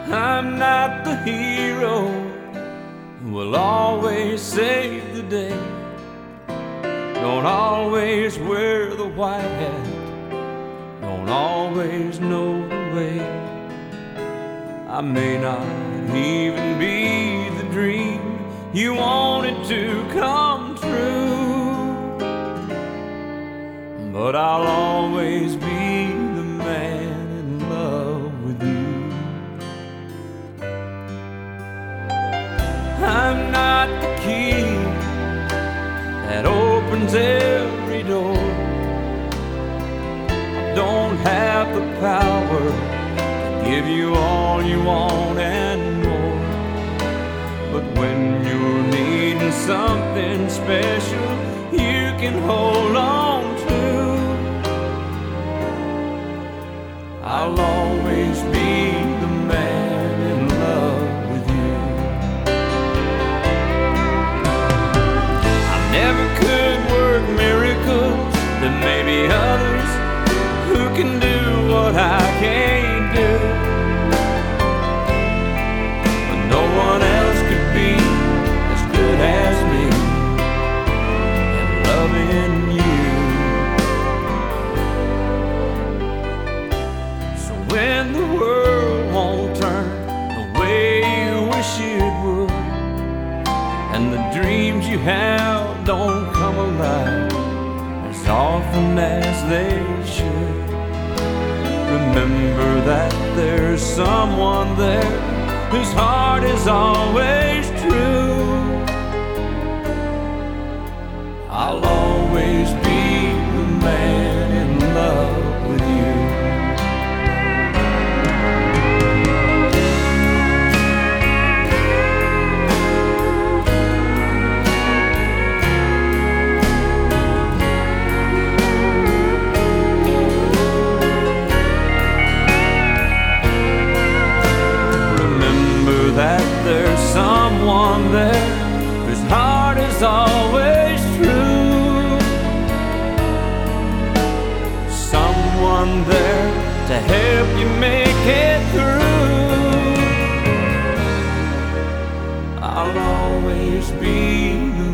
I'm not the hero who will always save the day. Don't always wear the white hat, don't always know the way. I may not even be the dream you wanted to come true, but I'll always be the man in love with you. I'm not the key that opens every door. I don't have the power to give you all you want and more. But when you're needing something special you can hold on to, I'll always be the man in love with you. I never could work miracles, there may be others who can do what I can't do, but no one else could be as good as me in loving you. So when the world won't turn the way you wish it would, and the dreams you have don't come alive as often as they should, remember that there's someone there whose heart is always true. I'll always be the man in love with you. That there's someone there whose heart is always true, someone there to help you make it through. I'll always be the